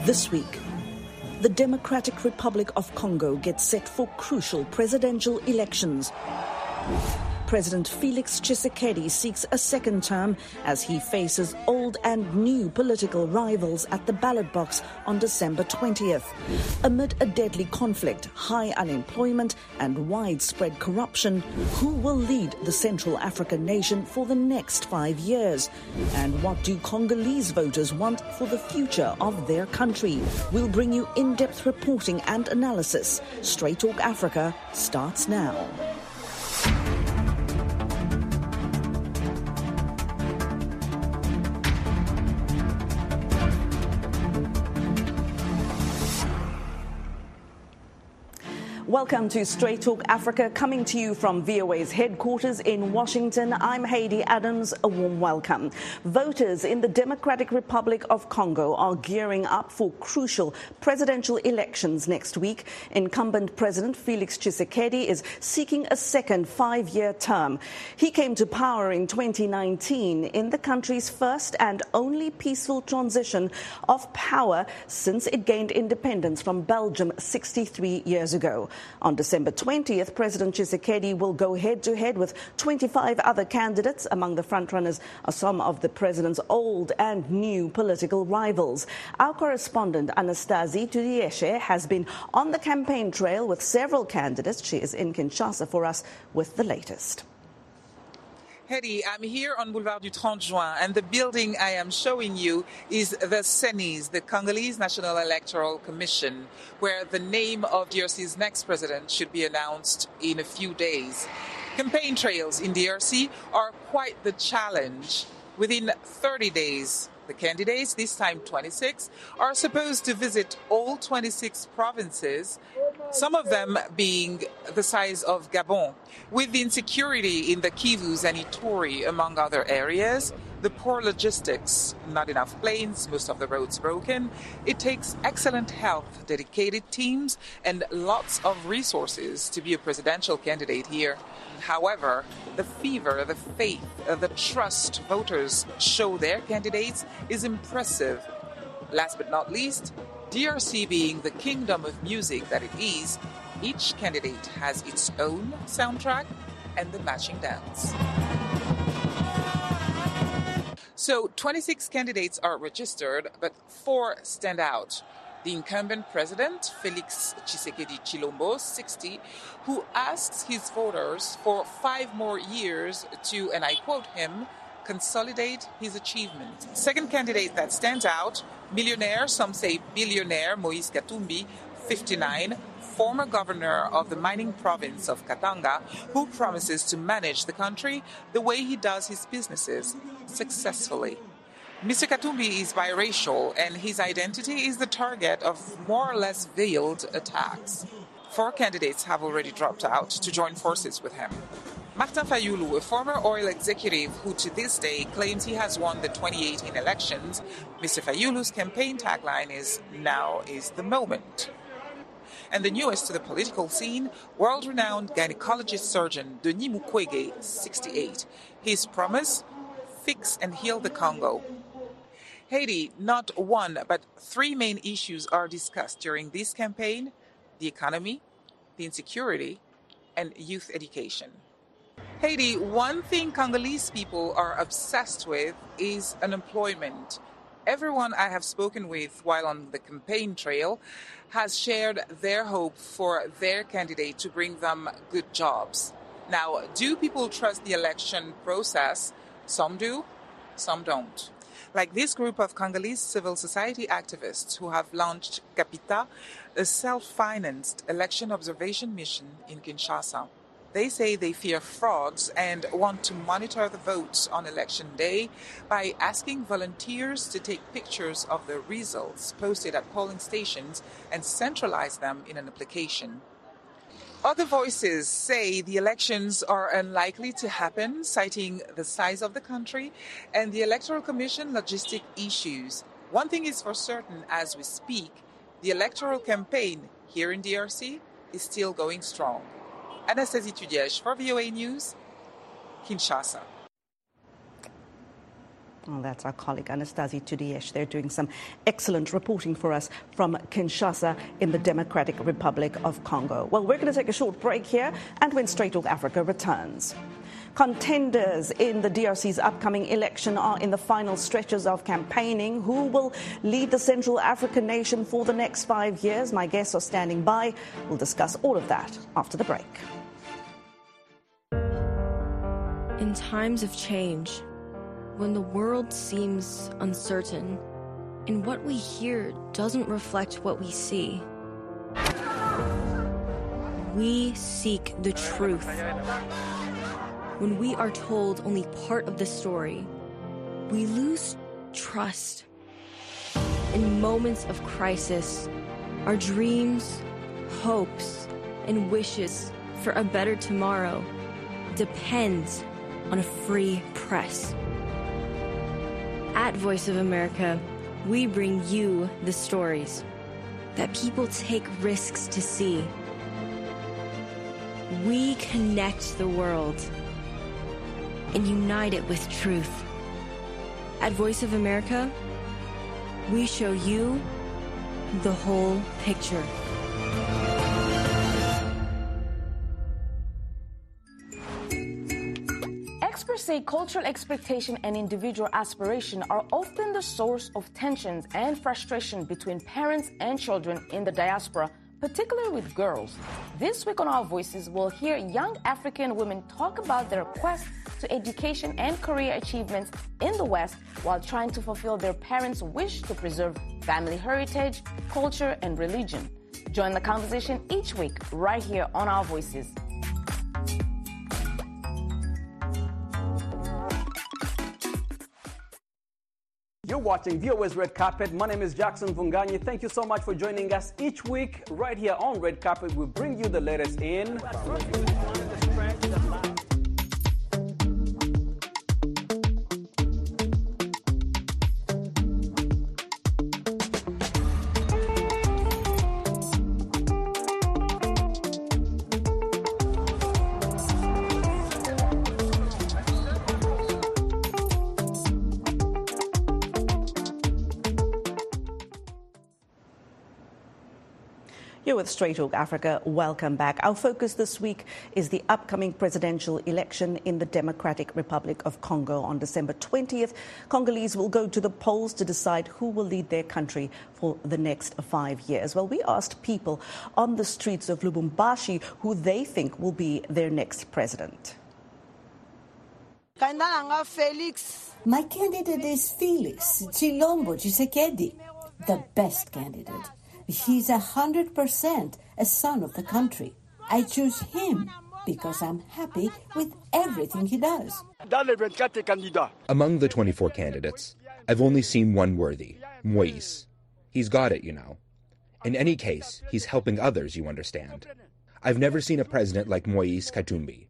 This week, the Democratic Republic of Congo gets set for crucial presidential elections. President Felix Tshisekedi seeks a second term as he faces old and new political rivals at the ballot box on December 20th. Amid a deadly conflict, high unemployment and widespread corruption, who will lead the Central African nation for the next 5 years? And what do Congolese voters want for the future of their country? We'll bring you in-depth reporting and analysis. Straight Talk Africa starts now. Welcome to Straight Talk Africa, coming to you from VOA's headquarters in Washington. I'm Heidi Adams. A warm welcome. Voters in the Democratic Republic of Congo are gearing up for crucial presidential elections next week. Incumbent President Felix Tshisekedi is seeking a second 5-year term. He came to power in 2019 in the country's first and only peaceful transition of power since it gained independence from Belgium 63 years ago. On December 20th, President Tshisekedi will go head-to-head with 25 other candidates. Among the frontrunners are some of the president's old and new political rivals. Our correspondent, Anastasie Tudieshe, has been on the campaign trail with several candidates. She is in Kinshasa for us with the latest. Hedy, I'm here on Boulevard du 30 Juin, and the building I am showing you is the CENIS, the Congolese National Electoral Commission, where the name of DRC's next president should be announced in a few days. Campaign trails in DRC are quite the challenge. Within 30 days, the candidates, this time 26, are supposed to visit all 26 provinces, some of them being the size of Gabon. With the insecurity in the Kivus and Ituri, among other areas, the poor logistics, not enough planes, most of the roads broken, it takes excellent health, dedicated teams, and lots of resources to be a presidential candidate here. However, the fever, the faith, the trust voters show their candidates is impressive. Last but not least, DRC being the kingdom of music that it is, each candidate has its own soundtrack and the matching dance. So 26 candidates are registered, but 4 stand out. The incumbent president, Felix Tshisekedi Tshilombo, 60, who asks his voters for 5 more years to, and I quote him, consolidate his achievements. Second candidate that stands out, millionaire, some say billionaire, Moïse Katumbi, 59, former governor of the mining province of Katanga, who promises to manage the country the way he does his businesses, successfully. Mr. Katumbi is biracial, and his identity is the target of more or less veiled attacks. 4 candidates have already dropped out to join forces with him. Martin Fayulu, a former oil executive who to this day claims he has won the 2018 elections, Mr. Fayulu's campaign tagline is, "Now is the moment." And the newest to the political scene, world-renowned gynecologist surgeon Denis Mukwege, 68. His promise, fix and heal the Congo. Haiti, not 1, but 3 main issues are discussed during this campaign: the economy, the insecurity, and youth education. Haiti, one thing Congolese people are obsessed with is unemployment. Everyone I have spoken with while on the campaign trail has shared their hope for their candidate to bring them good jobs. Now, do people trust the election process? Some do, some don't. Like this group of Congolese civil society activists who have launched Capita, a self-financed election observation mission in Kinshasa. They say they fear frauds and want to monitor the votes on election day by asking volunteers to take pictures of the results posted at polling stations and centralize them in an application. Other voices say the elections are unlikely to happen, citing the size of the country and the Electoral Commission logistic issues. One thing is for certain as we speak, the electoral campaign here in DRC is still going strong. Anastasie Tudieshe for VOA News, Kinshasa. Well, that's our colleague Anastasia Tudiesh. They're doing some excellent reporting for us from Kinshasa in the Democratic Republic of Congo. Well, we're going to take a short break here, and when Straight Talk Africa returns. Contenders in the DRC's upcoming election are in the final stretches of campaigning. Who will lead the Central African nation for the next 5 years? My guests are standing by. We'll discuss all of that after the break. In times of change, when the world seems uncertain and what we hear doesn't reflect what we see, we seek the truth. When we are told only part of the story, we lose trust. In moments of crisis, our dreams, hopes, and wishes for a better tomorrow depends on a free press. At Voice of America, we bring you the stories that people take risks to see. We connect the world and unite it with truth. At Voice of America, we show you the whole picture. Experts say cultural expectation and individual aspiration are often the source of tensions and frustration between parents and children in the diaspora, particularly with girls. This week on Our Voices, we'll hear young African women talk about their quest to education and career achievements in the West while trying to fulfill their parents' wish to preserve family heritage, culture, and religion. Join the conversation each week right here on Our Voices. You're watching VOA's Red Carpet. My name is Jackson Vunganyi. Thank you so much for joining us each week right here on Red Carpet. We bring you the latest in You're with Straight Talk Africa. Welcome back. Our focus this week is the upcoming presidential election in the Democratic Republic of Congo. On December 20th, Congolese will go to the polls to decide who will lead their country for the next 5 years. Well, we asked people on the streets of Lubumbashi who they think will be their next president. My candidate is Felix Chilombo Tshisekedi, the best candidate. He's 100% a son of the country. I choose him because I'm happy with everything he does. Among the 24 candidates, I've only seen one worthy, Moïse. He's got it, you know. In any case, he's helping others, you understand. I've never seen a president like Moïse Katumbi.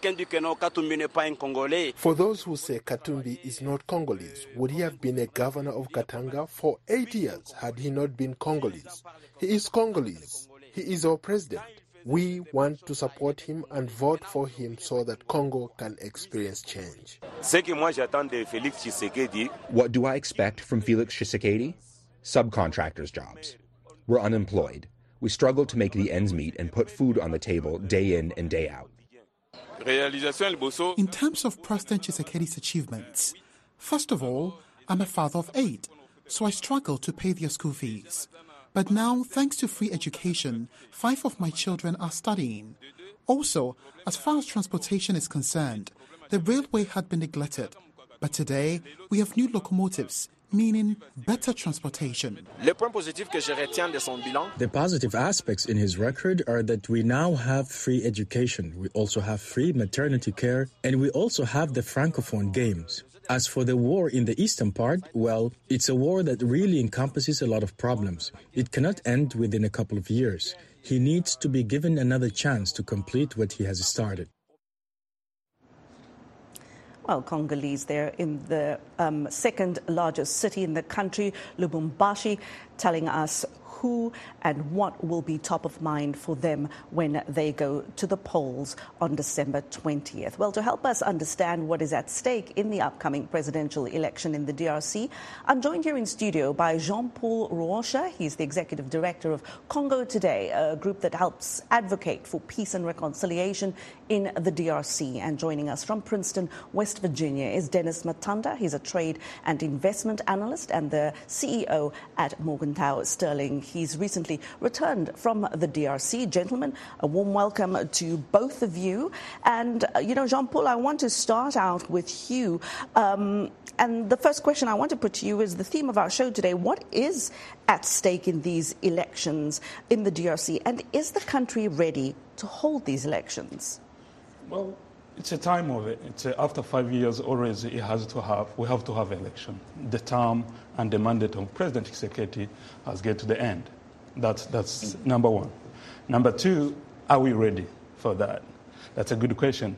For those who say Katumbi is not Congolese, would he have been a governor of Katanga for 8 years had he not been Congolese? He is Congolese. He is our president. We want to support him and vote for him so that Congo can experience change. What do I expect from Felix Tshisekedi? Subcontractors' jobs. We're unemployed. We struggle to make the ends meet and put food on the table day in and day out. In terms of President Tshisekedi's achievements, first of all, I'm a father of 8, so I struggle to pay their school fees. But now, thanks to free education, 5 of my children are studying. Also, as far as transportation is concerned, the railway had been neglected. But today, we have new locomotives, meaning better transportation. The positive aspects in his record are that we now have free education, we also have free maternity care, and we also have the Francophone Games. As for the war in the eastern part, well, it's a war that really encompasses a lot of problems. It cannot end within a couple of years. He needs to be given another chance to complete what he has started. Well, Congolese there in the second largest city in the country, Lubumbashi, telling us who and what will be top of mind for them when they go to the polls on December 20th. Well, to help us understand what is at stake in the upcoming presidential election in the DRC, I'm joined here in studio by Jean-Paul Ruosha. He's the executive director of Congo Today, a group that helps advocate for peace and reconciliation in the DRC. And joining us from Princeton, West Virginia, is Dennis Matanda. He's a trade and investment analyst and the CEO at Morgenthau Sterling. He's recently returned from the DRC. Gentlemen, a warm welcome to both of you. And, Jean-Paul, I want to start out with you. And the first question I want to put to you is the theme of our show today. What is at stake in these elections in the DRC? And is the country ready to hold these elections? Well, it's a time of it. It's after 5 years, always we have to have election. The term and the mandate of President Tshisekedi has get to the end. That's number one. Number two, are we ready for that? That's a good question.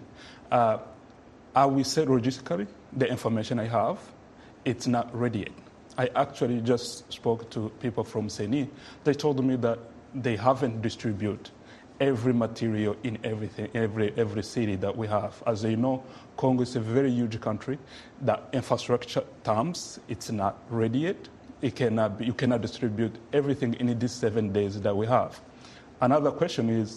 Are we set logistically? The information I have, it's not ready yet. I actually just spoke to people from CENI. They told me that they haven't distributed every material in every city that we have. As you know, Congo is a very huge country. The infrastructure terms, it's not ready yet. You cannot distribute everything in these 7 days that we have. Another question is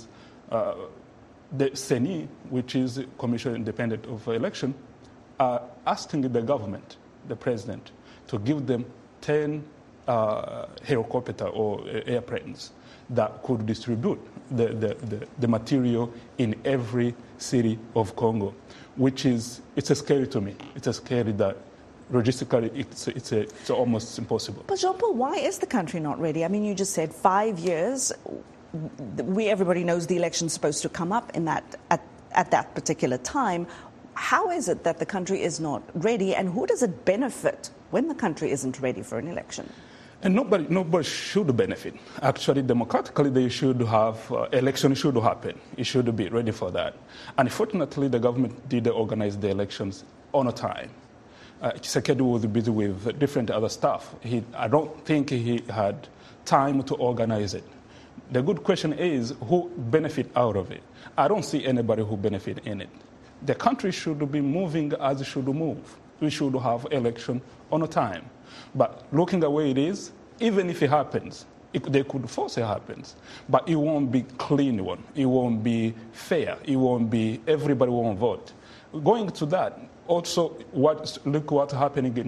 the CENI, which is Commission Independent of Election, are asking the government, the president, to give them 10 helicopter or airplanes that could distribute the material in every city of Congo, which is, it's scary to me. It's scary that logistically it's almost impossible. But Jean-Paul, why is the country not ready? I mean, you just said 5 years. Everybody knows the election's supposed to come up in at that particular time. How is it that the country is not ready, and who does it benefit when the country isn't ready for an election? And nobody should benefit. Actually, democratically, they should have election should happen. It should be ready for that. Unfortunately, the government did organize the elections on a time. Tshisekedi was busy with different other stuff. I don't think he had time to organize it. The good question is, who benefit out of it? I don't see anybody who benefit in it. The country should be moving as it should move. We should have election on a time. But looking the way it is, even if it happens, they could force it happens. But it won't be clean one. It won't be fair. It won't be, everybody won't vote. Going to that, also, look what's happening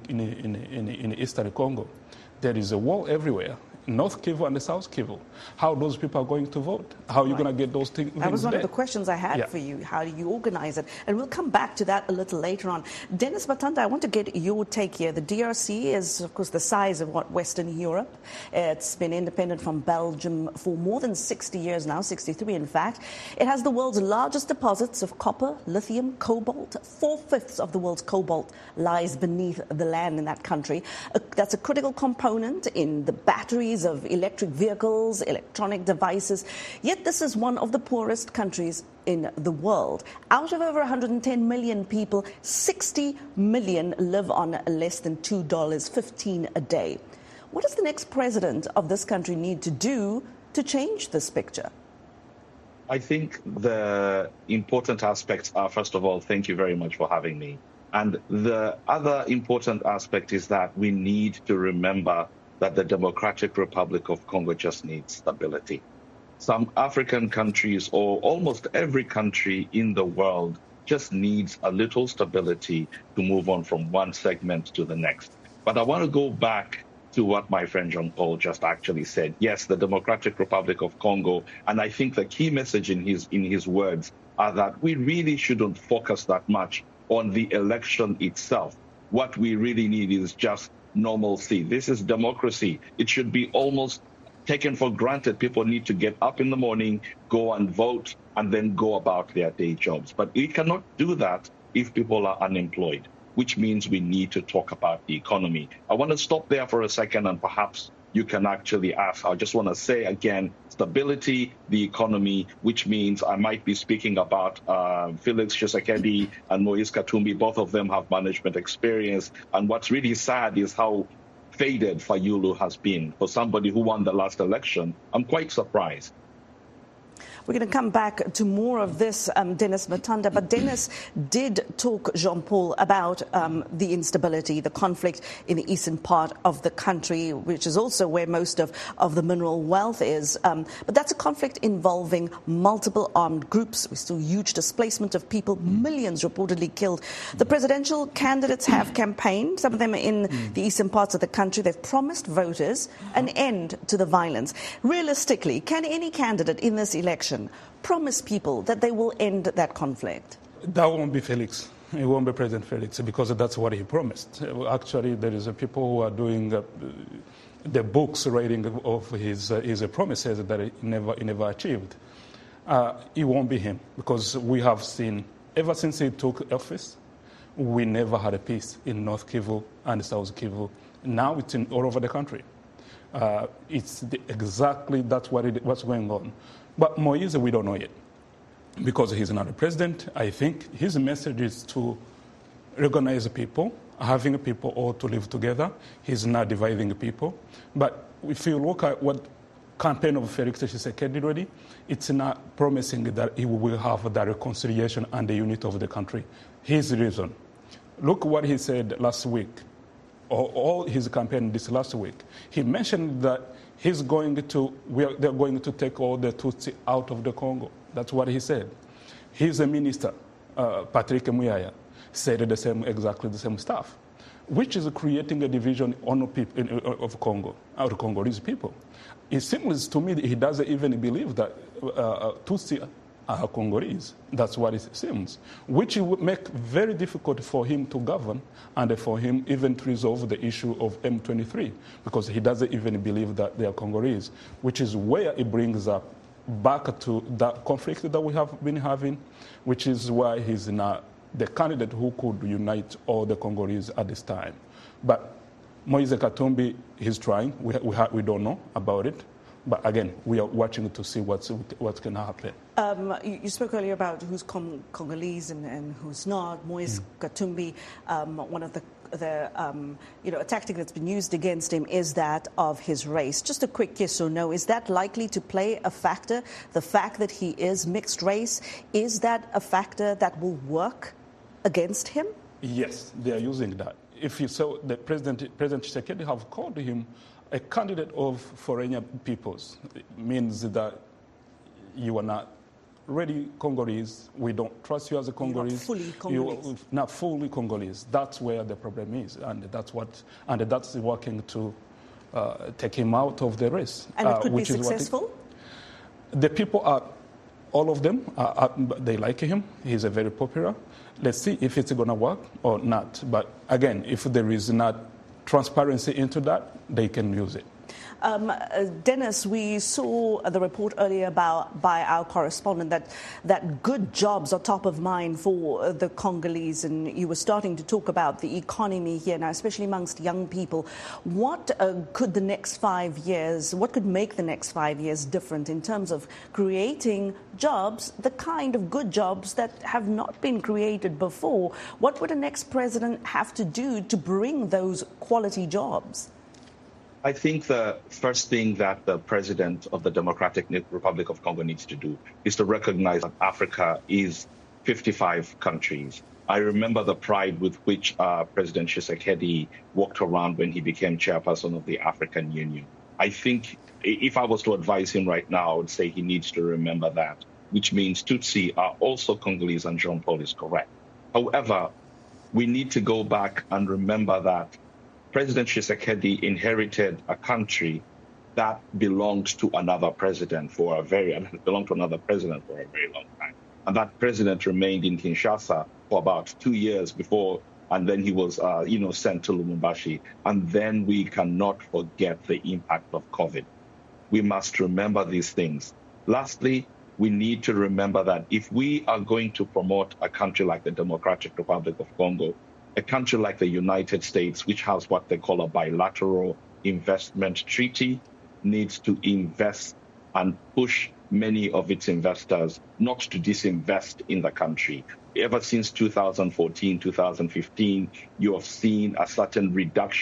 in Eastern Congo. There is a war everywhere. North Kivu and the South Kivu. How those people are going to vote? How are you going to get those things? That was one of the questions I had for you. How do you organize it? And we'll come back to that a little later on. Dennis Matanda, I want to get your take here. The DRC is, of course, the size of Western Europe. It's been independent from Belgium for more than 60 years now, 63 in fact. It has the world's largest deposits of copper, lithium, cobalt. 4/5 of the world's cobalt lies beneath the land in that country. That's a critical component in the batteries of electric vehicles, electronic devices. Yet this is one of the poorest countries in the world. Out of over 110 million people, 60 million live on less than $2.15 a day. What does the next president of this country need to do to change this picture? I think the important aspects are, first of all, thank you very much for having me. And the other important aspect is that we need to remember that the Democratic Republic of Congo just needs stability. Some African countries, or almost every country in the world, just needs a little stability to move on from one segment to the next. But I want to go back to what my friend Jean-Paul just actually said. Yes, the Democratic Republic of Congo, and I think the key message in his words are that we really shouldn't focus that much on the election itself. What we really need is just normalcy. This is democracy. It should be almost taken for granted. People need to get up in the morning, go and vote, and then go about their day jobs. But we cannot do that if people are unemployed, which means we need to talk about the economy. I want to stop there for a second, and perhaps you can actually ask. I just want to say again, stability, the economy, which means I might be speaking about Felix Tshisekedi and Moise Katumbi. Both of them have management experience. And what's really sad is how faded Fayulu has been for somebody who won the last election, I'm quite surprised. We're going to come back to more of this, Dennis Matanda. But Dennis did talk, Jean-Paul, about the instability, the conflict in the eastern part of the country, which is also where most of the mineral wealth is. But that's a conflict involving multiple armed groups. We saw huge displacement of people, millions reportedly killed. The presidential candidates have campaigned, some of them in the eastern parts of the country. They've promised voters an end to the violence. Realistically, can any candidate in this election promise people that they will end that conflict? That won't be Felix. It won't be President Felix, because that's what he promised. Actually, there is people who are doing the books writing of his promises that he never achieved. It won't be him, because we have seen, ever since he took office, we never had a peace in North Kivu and South Kivu. Now it's all over the country. It's exactly what's going on. But Moise, we don't know yet, because he's not a president. I think his message is to recognize people, having people all to live together. He's not dividing people. But if you look at what campaign of Felix Tshisekedi already, it's not promising that he will have the reconciliation and the unity of the country. His reason. Look what he said last week, or all his campaign this last week. He mentioned that they're going to take all the Tutsi out of the Congo. That's what he said. His minister, Patrick Muyaya, said exactly the same stuff, which is creating a division on of Congo, out of Congolese people. It seems to me that he doesn't even believe that Tutsi are Congolese. That's what it seems, which would make very difficult for him to govern and for him even to resolve the issue of M23, because he doesn't even believe that they are Congolese, which is where it brings up back to that conflict that we have been having, which is why he's not the candidate who could unite all the Congolese at this time. But Moise Katumbi, he's trying. We don't know about it. But again, we are watching to see what can happen. You spoke earlier about who's Congolese and who's not. Moise Katumbi, one of a tactic that's been used against him is that of his race. Just a quick yes or no. Is that likely to play a factor? The fact that he is mixed race, is that a factor that will work against him? Yes, they are using that. If you saw the President Tshisekedi have called him a candidate of foreign peoples, it means that you are not really Congolese. We don't trust you as a Congolese. You're not fully Congolese. You're not fully Congolese. That's where the problem is, and that's working to take him out of the race. And it could be successful? The people are, all of them, they like him. He's a very popular. Let's see if it's going to work or not. But again, if there is not transparency into that, they can use it. Dennis, we saw the report earlier by our correspondent that good jobs are top of mind for the Congolese, and you were starting to talk about the economy here now, especially amongst young people. What could the next 5 years, what could make the next 5 years different in terms of creating jobs, the kind of good jobs that have not been created before? What would a next president have to do to bring those quality jobs? I think the first thing that the president of the Democratic Republic of Congo needs to do is to recognize that Africa is 55 countries. I remember the pride with which President Tshisekedi walked around when he became chairperson of the African Union. I think if I was to advise him right now, I would say he needs to remember that, which means Tutsi are also Congolese, and Jean-Paul is correct. However, we need to go back and remember that President Tshisekedi inherited a country that belonged to another president for a very long time. And that president remained in Kinshasa for about 2 years before, and then he was, sent to Lubumbashi. And then we cannot forget the impact of COVID. We must remember these things. Lastly, we need to remember that if we are going to promote a country like the Democratic Republic of Congo, a country like the United States, which has what they call a bilateral investment treaty, needs to invest and push many of its investors not to disinvest in the country. Ever since 2014, 2015, you have seen a certain reduction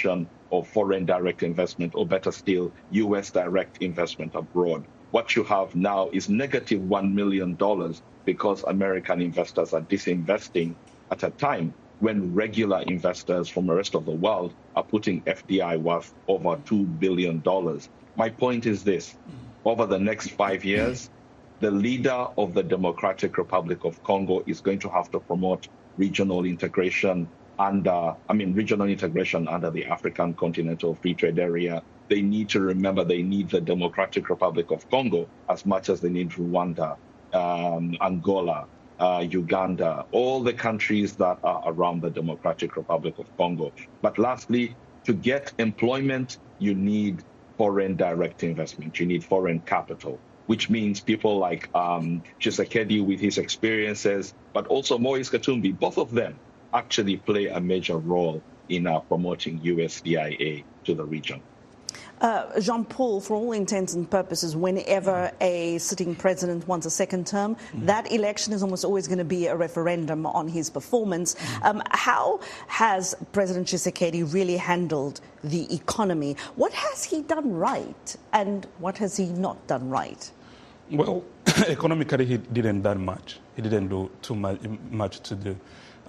of foreign direct investment, or better still, U.S. direct investment abroad. What you have now is negative $1 million because American investors are disinvesting at a time when regular investors from the rest of the world are putting FDI worth over $2 billion. My point is this: over the next 5 years, the leader of the Democratic Republic of Congo is going to have to promote regional integration under the African Continental Free Trade Area. They need to remember they need the Democratic Republic of Congo as much as they need Rwanda, Angola, Uganda, all the countries that are around the Democratic Republic of Congo. But lastly, to get employment, you need foreign direct investment. You need foreign capital, which means people like Tshisekedi with his experiences, but also Moise Katumbi, both of them actually play a major role in promoting USDIA to the region. Jean-Paul, for all intents and purposes, whenever a sitting president wants a second term, that election is almost always going to be a referendum on his performance. How has President Tshisekedi really handled the economy? What has he done right, and what has he not done right? Well, economically, he didn't do much. He didn't do too much to do.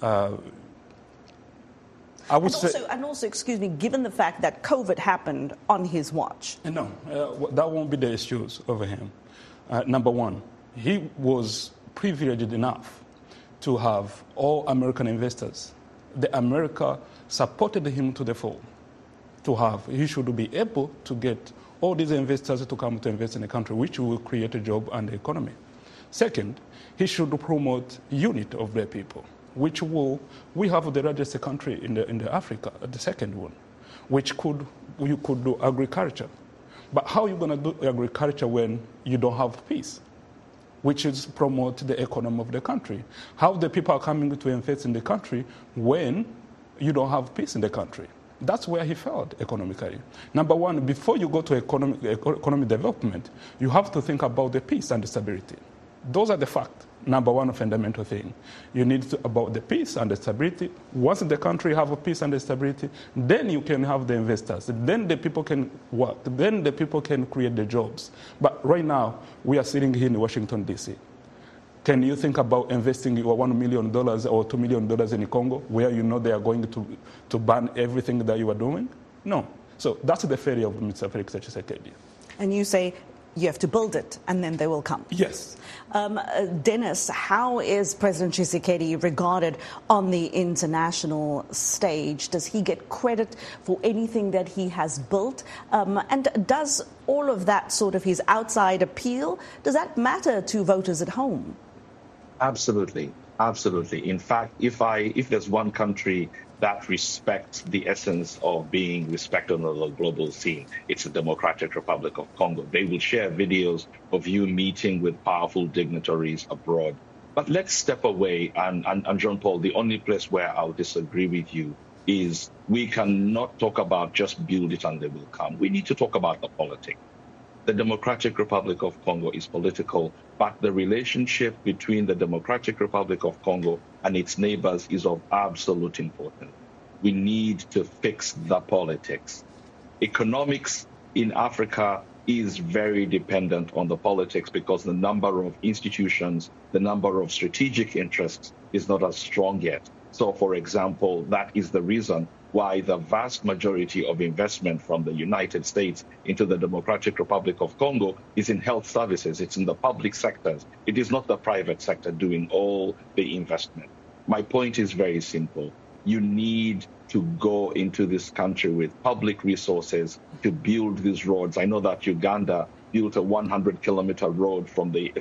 And also, excuse me, given the fact that COVID happened on his watch. No, that won't be the issues over him. Number one, he was privileged enough to have all American investors. The America supported him to the full. He should be able to get all these investors to come to invest in the country, which will create a job and the economy. Second, he should promote unity of the people, which we have the largest country in the Africa, the second one, you could do agriculture. But how are you going to do agriculture when you don't have peace, which is promote the economy of the country? How the people are coming to invest in the country when you don't have peace in the country? That's where he failed economically. Number one, before you go to economic development, you have to think about the peace and the stability. Those are the facts. Number one fundamental thing. You need about the peace and the stability. Once the country have a peace and the stability, then you can have the investors. Then the people can work. Then the people can create the jobs. But right now, we are sitting here in Washington, D.C. Can you think about investing $1 million or $2 million in Congo, where you know they are going to ban everything that you are doing? No. So that's the failure of Mr. Felix Tshisekedi. And you say you have to build it, and then they will come. Yes. Dennis, how is President Tshisekedi regarded on the international stage? Does he get credit for anything that he has built? And does all of that sort of his outside appeal, does that matter to voters at home? Absolutely. Absolutely. In fact, if there's one country that respects the essence of being respected on the global scene, it's the Democratic Republic of Congo. They will share videos of you meeting with powerful dignitaries abroad. But let's step away, and Jean-Paul, the only place where I'll disagree with you is we cannot talk about just build it and they will come. We need to talk about the politics. The Democratic Republic of Congo is political, but the relationship between the Democratic Republic of Congo and its neighbors is of absolute importance. We need to fix the politics. Economics in Africa is very dependent on the politics because the number of institutions, the number of strategic interests is not as strong yet. So, for example, that is the reason why the vast majority of investment from the United States into the Democratic Republic of Congo is in health services. It's in the public sectors. It is not the private sector doing all the investment. My point is very simple. You need to go into this country with public resources to build these roads. I know that Uganda built a 100-kilometer road from the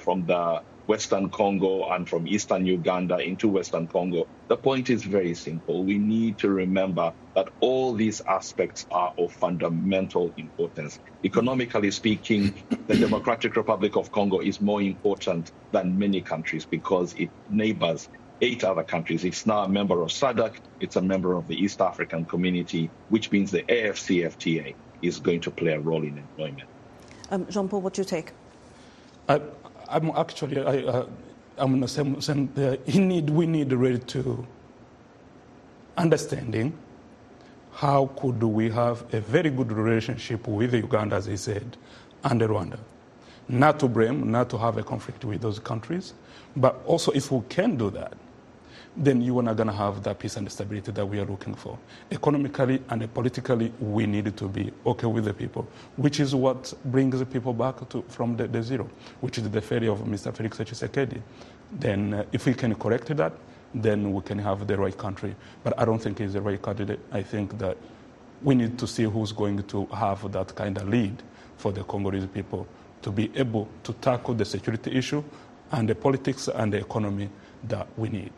Western Congo and from Eastern Uganda into Western Congo. The point is very simple. We need to remember that all these aspects are of fundamental importance. Economically speaking, the Democratic Republic of Congo is more important than many countries because it neighbors 8 other countries. It's now a member of SADC. It's a member of the East African Community, which means the AFCFTA is going to play a role in employment. Jean-Paul, what's your take? I'm in the same we need really to understanding how could we have a very good relationship with Uganda, as he said, and Rwanda? Not to blame, not to have a conflict with those countries, but also if we can do that, then you are not going to have that peace and stability that we are looking for. Economically and politically, we need to be okay with the people, which is what brings the people back from the zero, which is the failure of Mr. Felix Tshisekedi. Then if we can correct that, then we can have the right country. But I don't think he's the right candidate. I think that we need to see who's going to have that kind of lead for the Congolese people to be able to tackle the security issue and the politics and the economy that we need.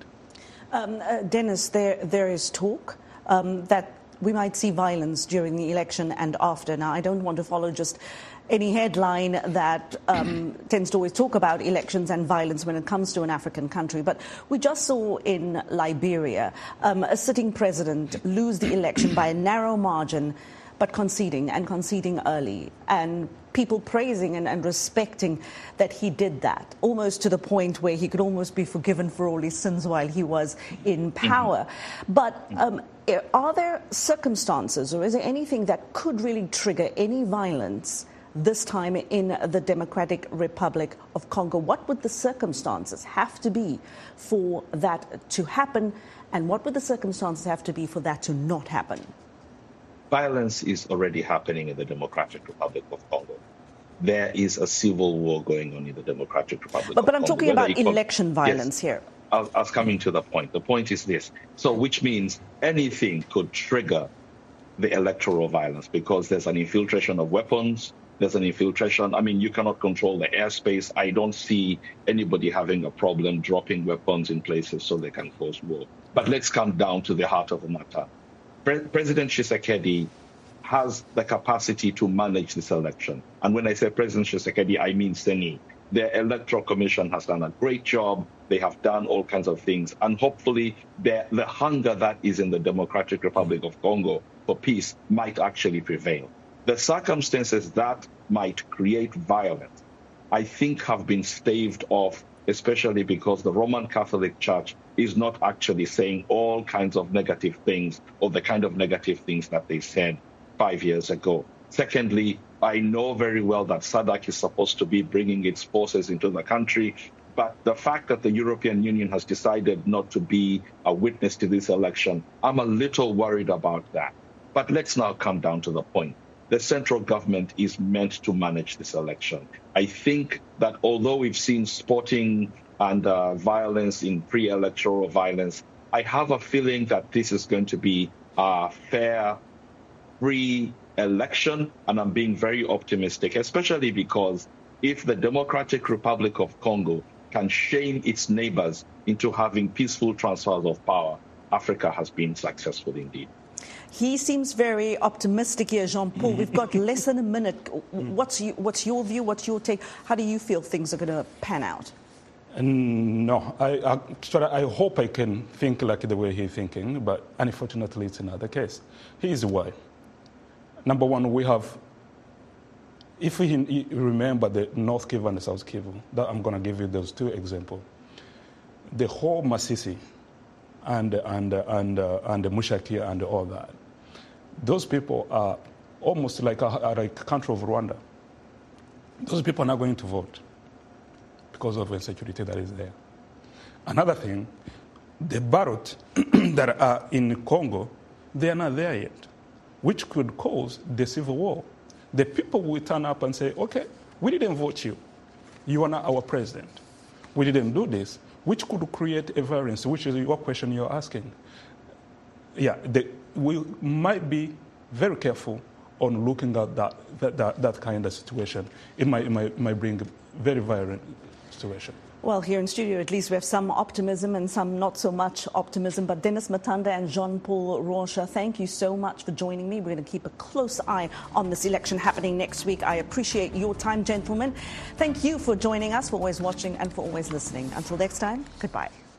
Dennis, there is talk that we might see violence during the election and after. Now, I don't want to follow just any headline that tends to always talk about elections and violence when it comes to an African country. But we just saw in Liberia a sitting president lose the election by a narrow margin, but conceding early, and people praising and respecting that he did that, almost to the point where he could almost be forgiven for all his sins while he was in power. But are there circumstances, or is there anything that could really trigger any violence this time in the Democratic Republic of Congo? What would the circumstances have to be for that to happen, and what would the circumstances have to be for that to not happen? Violence is already happening in the Democratic Republic of Congo. There is a civil war going on in the Democratic Republic of Congo. But I'm talking about election violence here. I was coming to the point. The point is this. So which means anything could trigger the electoral violence because there's an infiltration of weapons. There's an infiltration. I mean, you cannot control the airspace. I don't see anybody having a problem dropping weapons in places so they can cause war. But let's come down to the heart of the matter. President Tshisekedi has the capacity to manage this election. And when I say President Tshisekedi, I mean Seni. The Electoral Commission has done a great job. They have done all kinds of things. And hopefully the hunger that is in the Democratic Republic of Congo for peace might actually prevail. The circumstances that might create violence, I think, have been staved off, especially because the Roman Catholic Church is not actually saying all kinds of negative things or the kind of negative things that they said 5 years ago. Secondly, I know very well that SADC is supposed to be bringing its forces into the country, but the fact that the European Union has decided not to be a witness to this election, I'm a little worried about that. But let's now come down to the point. The central government is meant to manage this election. I think that although we've seen sporting and violence in pre-electoral violence, I have a feeling that this is going to be a fair, free election, and I'm being very optimistic, especially because if the Democratic Republic of Congo can shame its neighbors into having peaceful transfers of power, Africa has been successful indeed. He seems very optimistic here, Jean-Paul. We've got less than a minute. What's your view? What's your take? How do you feel things are going to pan out? No, I hope I can think like the way he's thinking, but unfortunately it's not the case. Here's why. Number one, we have, if we remember the North Kivu and the South Kivu, that I'm going to give you those two examples. The whole Masisi and the Mushaki and all that, those people are almost like a country of Rwanda. Those people are not going to vote because of insecurity that is there. Another thing, the Barot that are in Congo, they are not there yet, which could cause the civil war. The people will turn up and say, okay, we didn't vote you. You are not our president. We didn't do this, which could create a variance, which is your question you're asking. Yeah, we might be very careful on looking at that kind of situation. It might bring a very violent situation. Well, here in studio, at least we have some optimism and some not so much optimism. But Dennis Matanda and Jean-Paul Ronsha, thank you so much for joining me. We're going to keep a close eye on this election happening next week. I appreciate your time, gentlemen. Thank you for joining us, for always watching and for always listening. Until next time, goodbye.